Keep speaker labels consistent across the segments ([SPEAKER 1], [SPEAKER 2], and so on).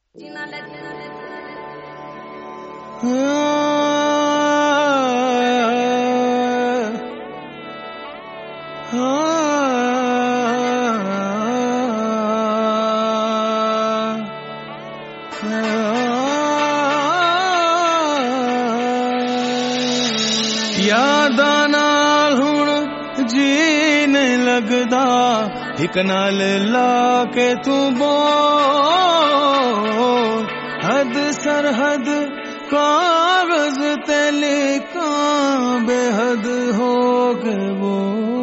[SPEAKER 1] यादां नाल हुण जी नहीं लगदा, एक नाल ला के तू बोल, हद सरहद कागज ते लिखा बेहद हो गए वो।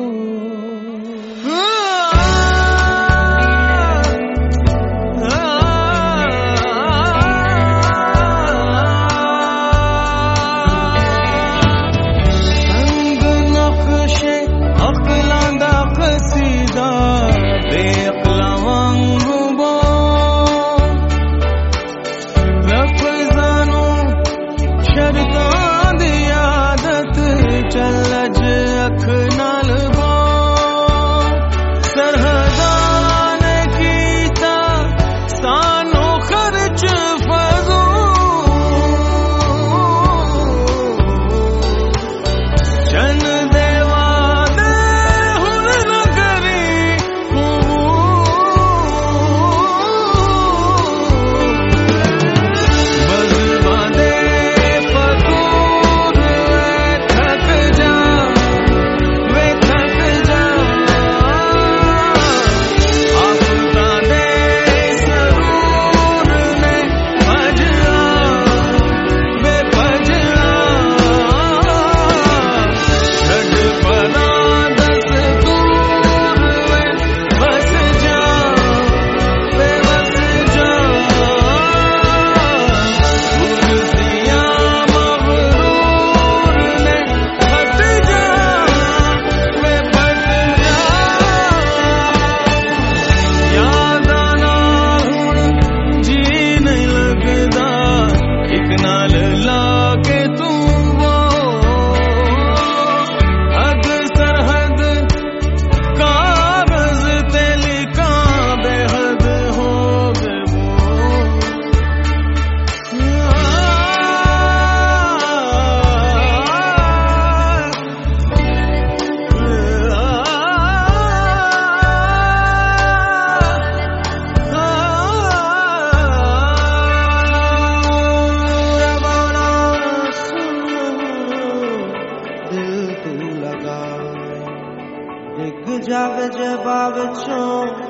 [SPEAKER 2] जावे जवाब चो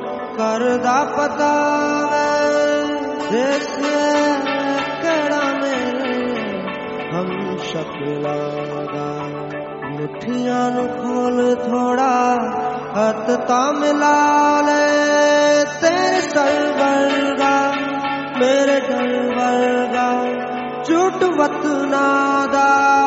[SPEAKER 2] करदा पता कड़ा मेरे हम शक्लादा मुठियां नु खोल थोड़ा हथ ता मिला ले तेरे सर वर्गा मेरे डर वर्गा झूठ वत नादा